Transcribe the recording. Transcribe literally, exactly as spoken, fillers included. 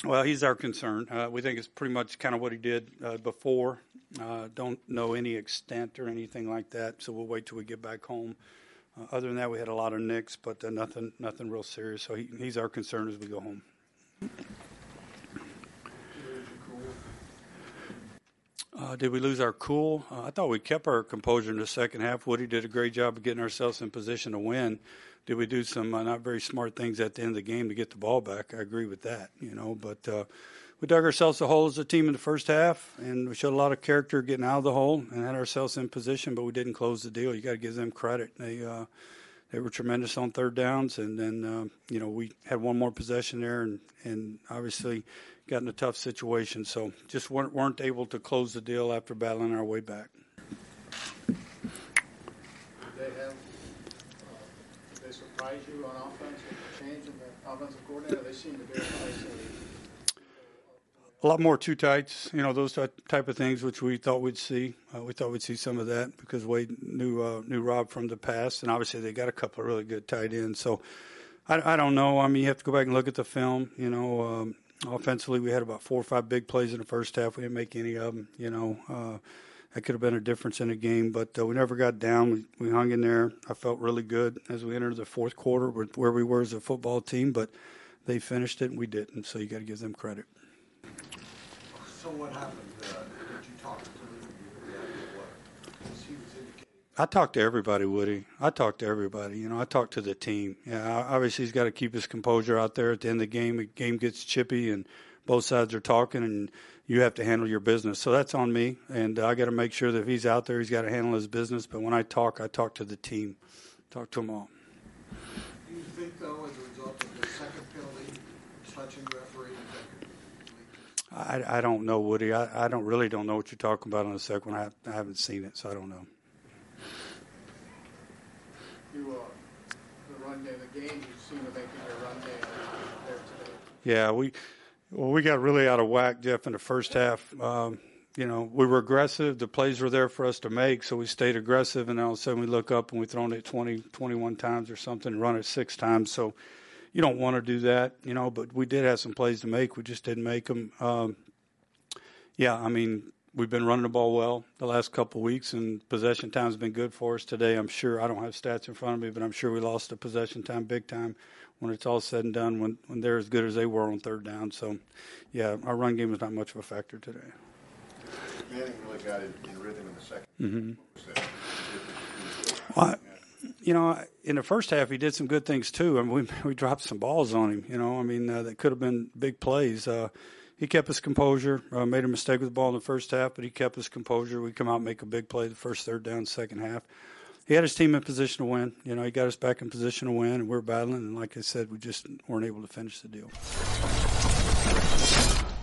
Well, he's our concern. Uh, we think it's pretty much kind of what he did uh, before. Uh, don't know any extent or anything like that, so we'll wait till we get back home. Uh, other than that, we had a lot of nicks, but uh, nothing, nothing real serious. So he, he's our concern as we go home. Uh, did we lose our cool? Uh, I thought we kept our composure in the second half. Woody did a great job of getting ourselves in position to win. Did we do some uh, not very smart things at the end of the game to get the ball back? I agree with that, you know. But uh, we dug ourselves a hole as a team in the first half, and we showed a lot of character getting out of the hole and had ourselves in position, but we didn't close the deal. You got to give them credit. They uh, they were tremendous on third downs, and then, uh, you know, we had one more possession there and, and obviously – got in a tough situation, so just weren't, weren't able to close the deal after battling our way back. Did they have, uh, did they surprise you on offense with the change in the offensive coordinator? They seem to be a lot more two tights, you know, those type of things, which we thought we'd see. Uh, we thought we'd see some of that because Wade knew uh, knew Rob from the past, and obviously they got a couple of really good tight ends. So I, I don't know. I mean, you have to go back and look at the film, you know. Um, Offensively, we had about four or five big plays in the first half. We didn't make any of them, you know. Uh, that could have been a difference in the game, but uh, we never got down. We, we hung in there. I felt really good as we entered the fourth quarter with where we were as a football team, but they finished it and we didn't, so you got to give them credit. So what happened? Uh, did you talk to him? What was he was indicating? I talked to everybody, Woody. I talked to everybody. You know, I talked to the team. Yeah, obviously he's got to keep his composure out there. At the end of the game, the game gets chippy and both sides are talking, and you have to handle your business. So that's on me, and I got to make sure that if he's out there, he's got to handle his business. But when I talk, I talk to the team, talk to them all. Do you think, though, as a result of the second penalty, touching referee, that I, I don't know, Woody. I, I don't really don't know what you're talking about on the second one. I, I haven't seen it, so I don't know. You, uh, the run game, the game, you seem to make your run game there today. Yeah, we well we got really out of whack, Jeff, in the first half. Um, you know, we were aggressive. The plays were there for us to make, so we stayed aggressive. And all of a sudden, we look up and we thrown it twenty, twenty-one times or something, and run it six times. So you don't want to do that, you know. But we did have some plays to make. We just didn't make them. Um, yeah, I mean. We've been running the ball well the last couple of weeks, and possession time has been good for us today. I'm sure I don't have stats in front of me, but I'm sure we lost the possession time big time when it's all said and done, when, when they're as good as they were on third down. So, yeah, our run game was not much of a factor today. Manning really got in, in rhythm in the second. Mm-hmm. Well, I, you know, in the first half, he did some good things too. I mean, we, we dropped some balls on him, you know. I mean, uh, that could have been big plays. Uh, He kept his composure, uh, made a mistake with the ball in the first half, but he kept his composure. We come out and make a big play the first third down, second half. He had his team in position to win. You know, he got us back in position to win, and we're battling. And like I said, we just weren't able to finish the deal.